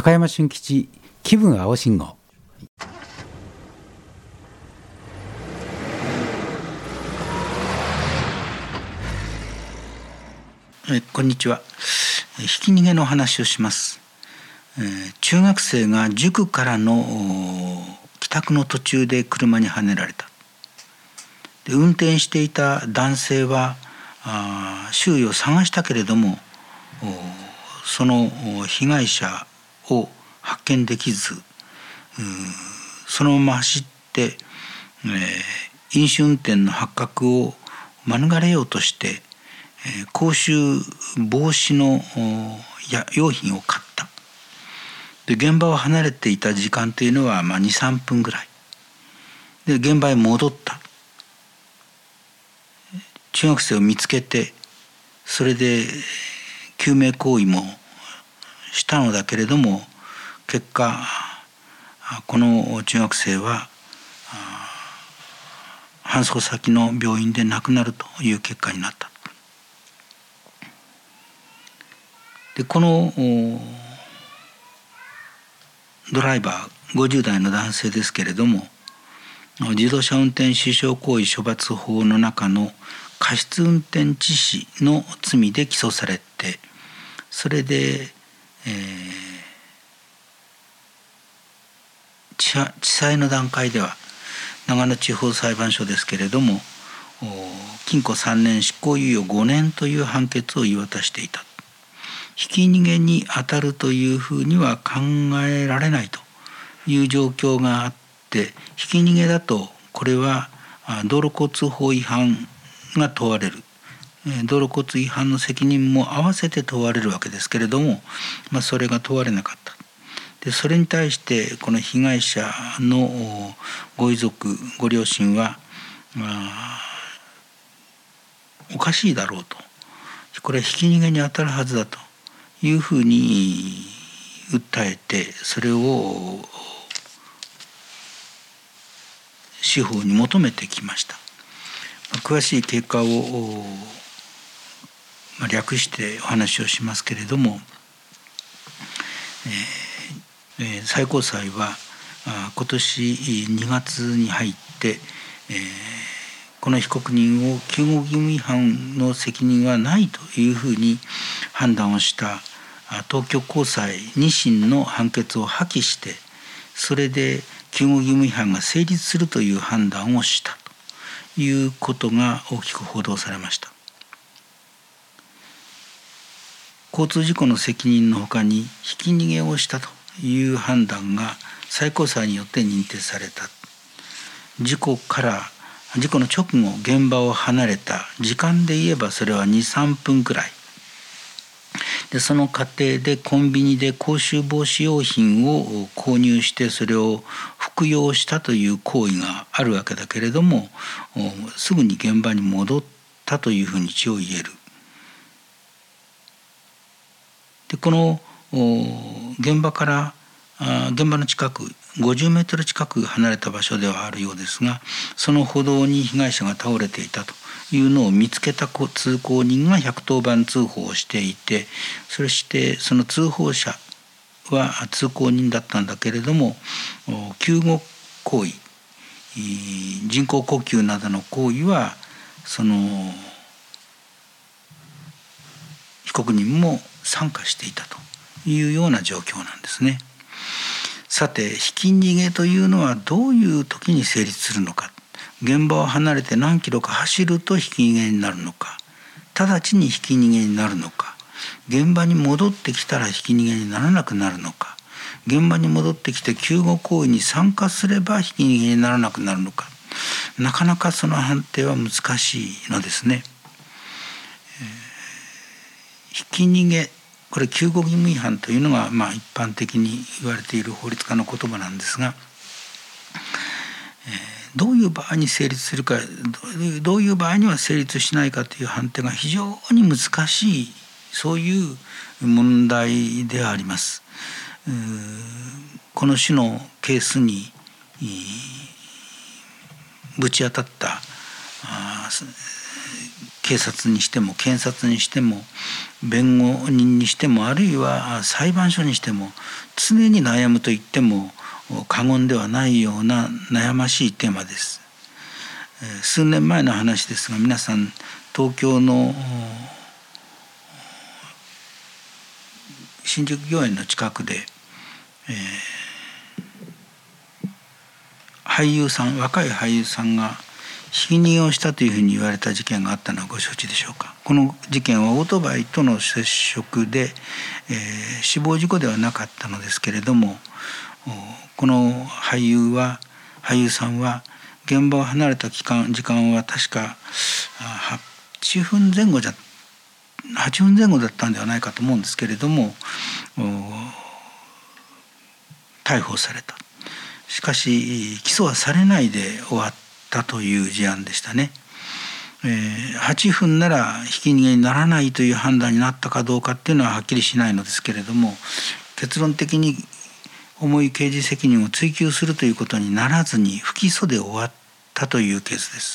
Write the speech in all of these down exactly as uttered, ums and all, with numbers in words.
高山俊吉気分青信号。 えこんにちは。ひき逃げの話をします。えー、中学生が塾からの帰宅の途中で車にはねられた。で運転していた男性はあ周囲を探したけれどもその被害者を発見できず、そのまま走って、えー、飲酒運転の発覚を免れようとして、えー、口臭防止のや用品を買った。で現場を離れていた時間というのは、まあ、にさんぷんぐらいで現場へ戻った。中学生を見つけてそれで救命行為もしたのだけれども、結果この中学生は搬送先の病院で亡くなるという結果になった。でこのドライバーごじゅう代の男性ですけれども、自動車運転死傷行為処罰法の中の過失運転致死の罪で起訴されて、それで、えー、地裁の段階では長野地方裁判所ですけれども、禁錮さんねん執行猶予ごねんという判決を言い渡していた。ひき逃げに当たるというふうには考えられないという状況があって、ひき逃げだとこれは道路交通法違反が問われる、道路交通違反の責任も合わせて問われるわけですけれども、まあ、それが問われなかった。でそれに対してこの被害者のご遺族ご両親は、まあ、おかしいだろうと、これはひき逃げに当たるはずだというふうに訴えて、それを司法に求めてきました。詳しい経過を略してお話をしますけれども、えー、最高裁は今年にがつに入って、えー、この被告人を救護義務違反の責任はないというふうに判断をした東京高裁に審の判決を破棄して、それで救護義務違反が成立するという判断をしたということが大きく報道されました。交通事故の責任のほかにひき逃げをしたという判断が最高裁によって認定された。事故から事故の直後現場を離れた時間で言えばそれはにさんぷんくらいで、その過程でコンビニで口臭防止用品を購入してそれを服用したという行為があるわけだけれども、すぐに現場に戻ったというふうに一応言える。でこの現場から現場の近くごじゅうメートル近く離れた場所ではあるようですが、その歩道に被害者が倒れていたというのを見つけた通行人がひゃくとおばん通報をしていて、そしてその通報者は通行人だったんだけれども、救護行為人工呼吸などの行為はその被告人も参加していたというような状況なんですね。さて、ひき逃げというのはどういう時に成立するのか。現場を離れて何キロか走るとひき逃げになるのか、直ちにひき逃げになるのか、現場に戻ってきたらひき逃げにならなくなるのか、現場に戻ってきて救護行為に参加すればひき逃げにならなくなるのか、なかなかその判定は難しいのですね。えー、ひき逃げ、これ救護義務違反というのがまあ一般的に言われている法律家の言葉なんですが、えー、どういう場合に成立するか、どういう場合には成立しないかという判定が非常に難しい、そういう問題であります。この種のケースにぶち当たった警察にしても検察にしても弁護人にしてもあるいは裁判所にしても常に悩むと言っても過言ではないような悩ましいテーマです。数年前の話ですが、皆さん東京の新宿御苑の近くで、えー、俳優さん若い俳優さんがひき逃げをしたというふうに言われた事件があったのはご承知でしょうか。この事件はオートバイとの接触で、えー、死亡事故ではなかったのですけれども、この俳優は俳優さんは現場を離れた期間時間は確かはちふんぜん後じゃはちふんぜん後だったんではないかと思うんですけれども、逮捕された。しかし起訴はされないで終わったという事案でしたね。えー、はちふんならひき逃げにならないという判断になったかどうかっていうのははっきりしないのですけれども、結論的に重い刑事責任を追及するということにならずに不起訴で終わったというケースです。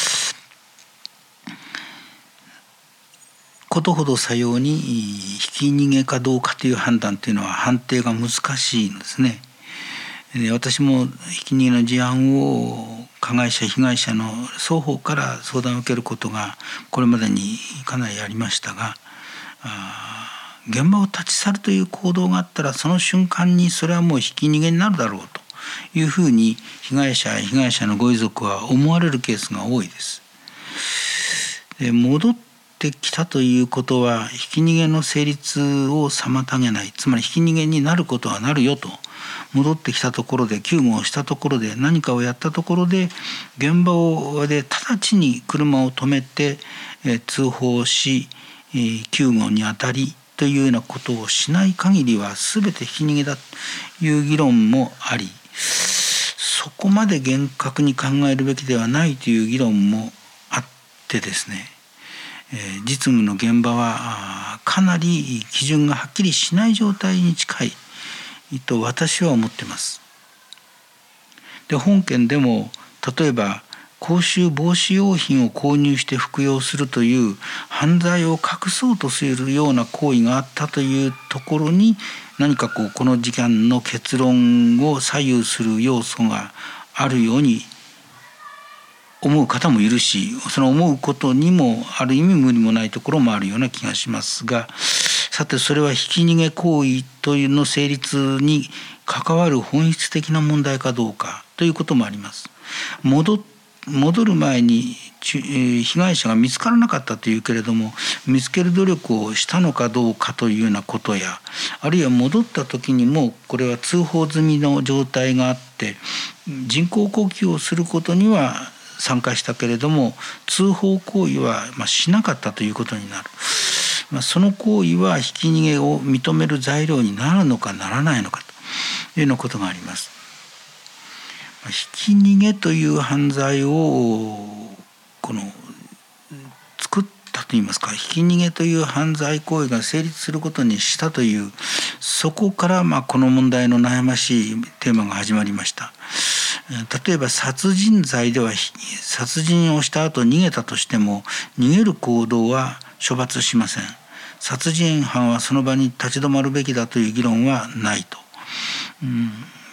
ことほどさようにひき逃げかどうかという判断というのは判定が難しいんですね。で、私もひき逃げの事案を加害者被害者の双方から相談を受けることがこれまでにかなりありましたが、あ現場を立ち去るという行動があったらその瞬間にそれはもうひき逃げになるだろうというふうに被害者や被害者のご遺族は思われるケースが多いです。で、戻ってきたということはひき逃げの成立を妨げない、つまりひき逃げになることはなるよと、戻ってきたところで救護をしたところで何かをやったところで現場をで直ちに車を止めて通報し救護に当たりというようなことをしない限りは全てひき逃げだという議論もあり、そこまで厳格に考えるべきではないという議論もあってですね、実務の現場はかなり基準がはっきりしない状態に近いと私は思っています。で、本件でも例えば口臭防止用品を購入して服用するという犯罪を隠そうとするような行為があったというところに何かこうこの事件の結論を左右する要素があるように思う方もいるし、その思うことにもある意味無理もないところもあるような気がしますが、さてそれはひき逃げ行為というの成立に関わる本質的な問題かどうかということもあります。戻戻る前に被害者が見つからなかったというけれども、見つける努力をしたのかどうかというようなことや、あるいは戻った時にもこれは通報済みの状態があって人工呼吸をすることには参加したけれども通報行為はまあしなかったということになる。まあ、その行為はひき逃げを認める材料になるのかならないのかというようなことがあります。ひき逃げという犯罪をこの作ったといいますか、ひき逃げという犯罪行為が成立することにしたという、そこからまあこの問題の悩ましいテーマが始まりました。例えば殺人罪では殺人をした後逃げたとしても逃げる行動は処罰しません。殺人犯はその場に立ち止まるべきだという議論はないと。うん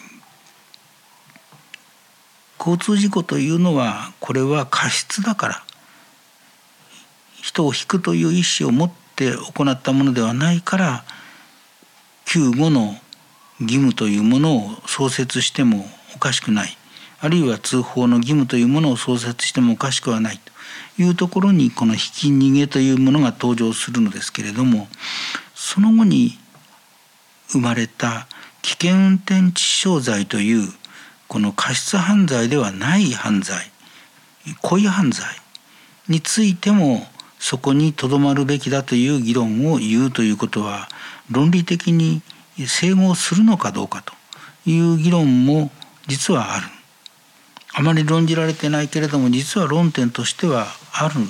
交通事故というのはこれは過失だから人をひくという意思を持って行ったものではないから救護の義務というものを創設してもおかしくない、あるいは通報の義務というものを創設してもおかしくはないというところにこのひき逃げというものが登場するのですけれども、その後に生まれた危険運転致死傷罪というこの過失犯罪ではない犯罪、故意犯罪についてもそこにとどまるべきだという議論を言うということは論理的に整合するのかどうかという議論も実はある。あまり論じられてないけれども実は論点としてはあるのです。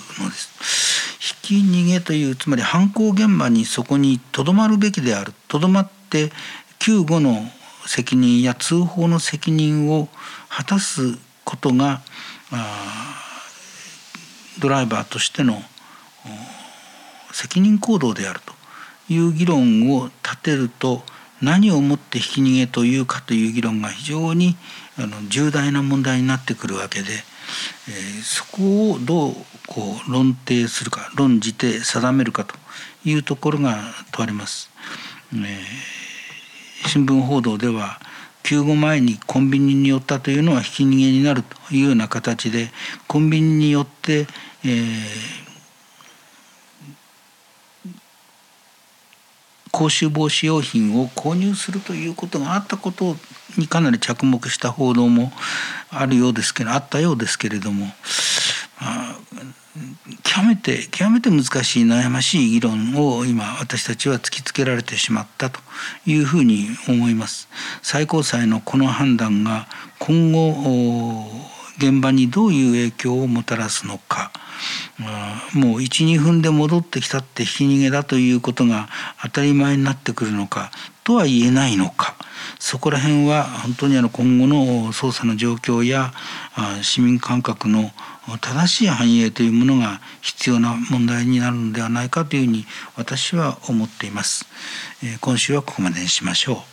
ひき逃げというつまり犯行現場にそこにとどまるべきである、とどまって救護の責任や通報の責任を果たすことがドライバーとしての責任行動であるという議論を立てると、何をもってひき逃げというかという議論が非常にあの重大な問題になってくるわけで、えー、そこをどうこう論定するか、論じて定めるかというところが問われます。えー、新聞報道では救護前にコンビニに寄ったというのはひき逃げになるというような形で、コンビニによって、えー口臭防止用品を購入するということがあったことにかなり着目した報道もあるようですけど、あったようですけれども、まあ、極めて極めて難しい悩ましい議論を今私たちは突きつけられてしまったというふうに思います。最高裁のこの判断が今後現場にどういう影響をもたらすのか、もう いちにふんで戻ってきたってひき逃げだということが当たり前になってくるのかとは言えないのか、そこら辺は本当にあの今後の捜査の状況や市民感覚の正しい反映というものが必要な問題になるのではないかというふうに私は思っています。今週はここまでにしましょう。